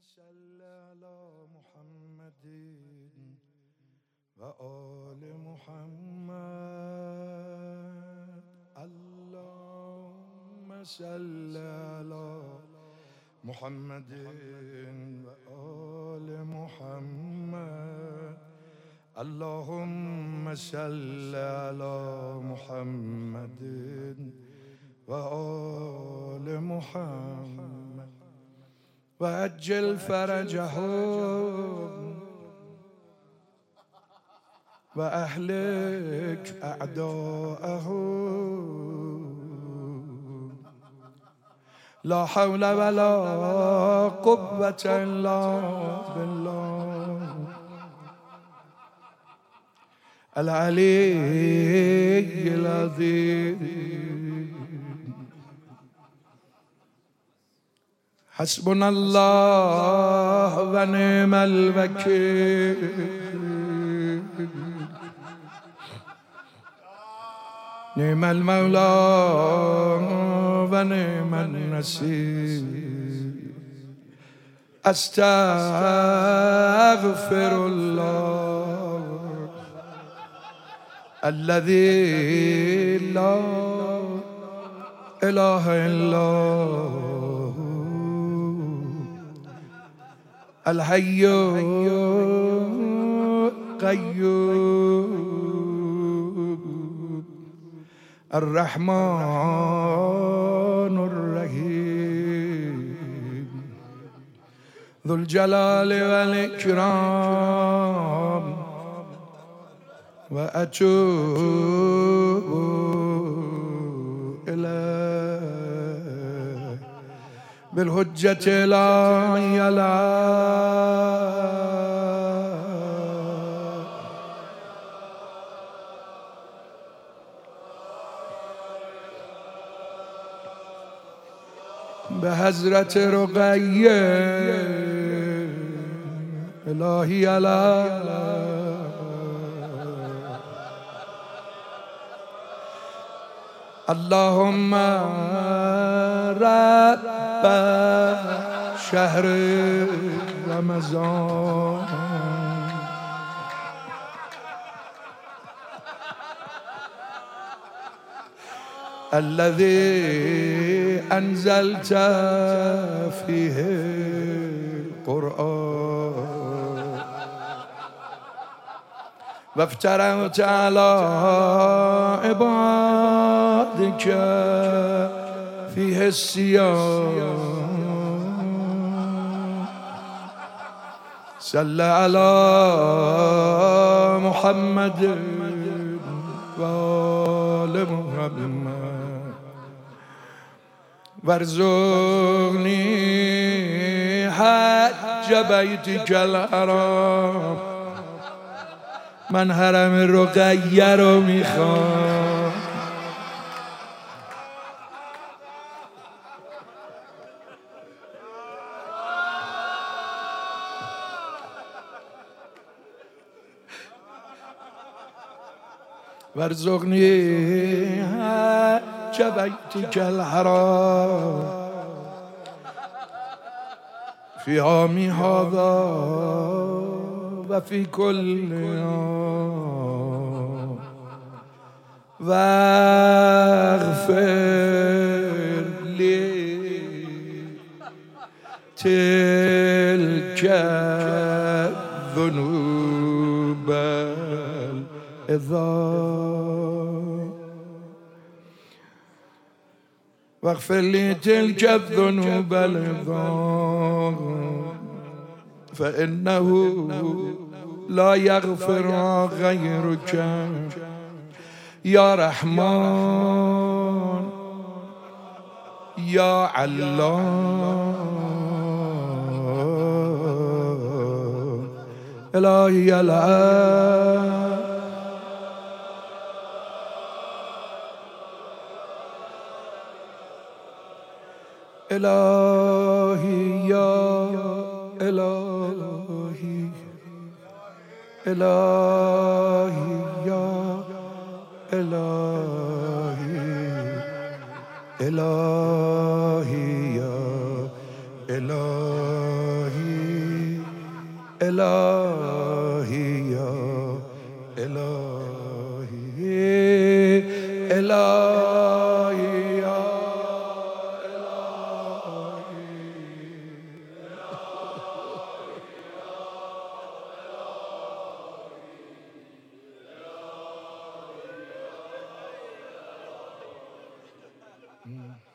صل على محمد و آل محمد. اللهم صل على محمد و آل محمد. اللهم صل على محمد و آل محمد و عجل فرجهم و اهلك اعداءهم. لا حول ولا قوة الا بالله العلي العظيم. حسبنا الله و نعم الوکیل. نعم المولى و نعم النصير. استغفر الله الذي لا اله الا هو الحي القيوم الرحمن الرحيم ذو الجلال والإكرام. وأتوب إليه بالحجة العليا بحضرة رقية إلهي على اللهم رب شهر رمضان الذي أنزلت فيه القرآن وافترضت على عبادك فيه الصيام. صل على محمد وآل محمد وارزقني حج بيتك الحرام. من حرم رقیه رو میخوام. وارزقني حج بيتك الحرام في عامي هذا وفي كل يوم واغفر لي تلك الذنوب العظام. واغفر لي تلك الذنوب العظام فإنه لا يغفر غيرك يا رحمن يا علام. إلهي الآن إلهي يا إلهي إلهي يا إلهي إلهي يا إلهي إلهي يا إلهي إلهي يا إلهي